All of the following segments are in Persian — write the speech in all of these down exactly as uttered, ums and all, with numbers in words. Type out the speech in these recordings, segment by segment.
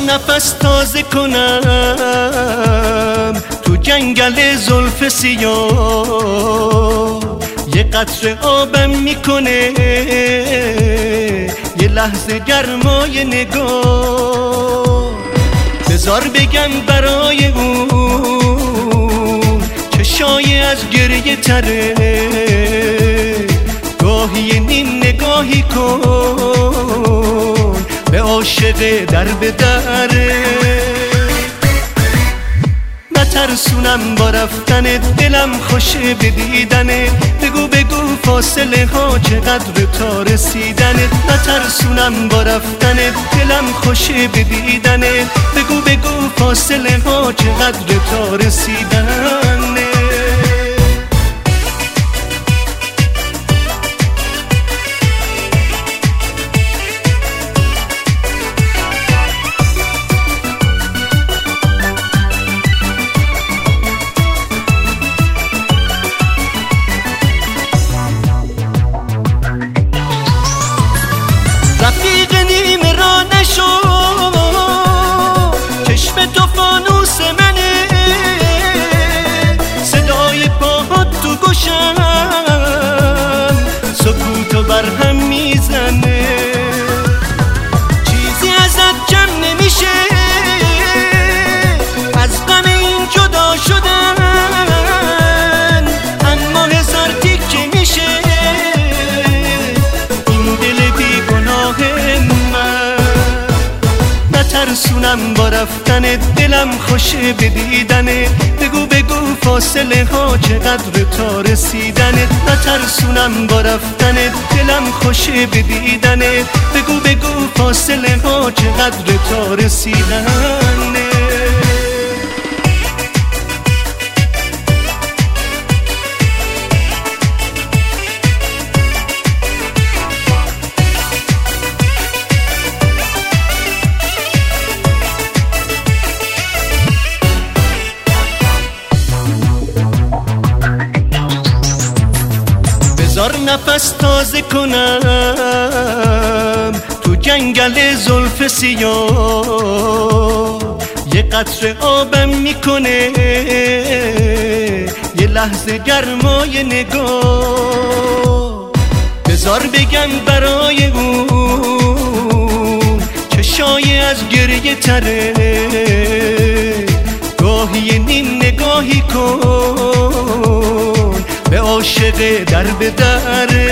نفس تازه کنم تو جنگل زلف سیاه، یه قطره آبم میکنه یه لحظه گرمای نگاه. بذار بگم برای اون چشای از گریه تره، گاهی نیم نگاهی کن به عاشق در به دره. نترسونم با رفتن دلم خوشه به دیدنه، بگو بگو فاصله ها چقدر تا رسیدنه. نترسونم با رفتن دلم خوشه به دیدنه، بگو بگو فاصله ها چقدر تا رسیدنه. رفیق نیم را نشو، چشم تو فانوس منه، صدای پاهات تو گوشم سکوتو برهم میزنه. چیزی ازت کم نمیشه از غم این جدا شدن، اما هزار تیکه میشه این دل بیگناه من. نترسونم با رفتن دلم خوشه به دیدنه، بگو بگو فاصله ها چقدر تا رسیدنه. نترسونم با رفتن دلم خوشه به دیدنه، بگو بگو فاصله ها چقدر تا رسیدنه. بذار نفس تازه کنم تو جنگل زلف سیاه، یه قطره آبم میکنه یه لحظه گرمای نگاه. بذار بگم برای اون چشای از گریه تره، گاهی نیم نگاهی کن به عاشق در به دره.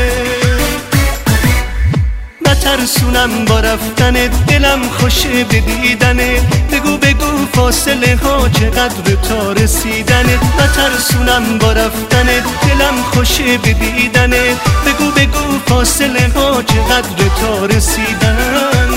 نترسونم با رفتن دلم خوشه به دیدنه، بگو بگو فاصله ها چقدر تا رسیدنه. نترسونم با رفتن دلم خوشه به دیدنه، بگو بگو فاصله ها چقدر تا رسیدنه.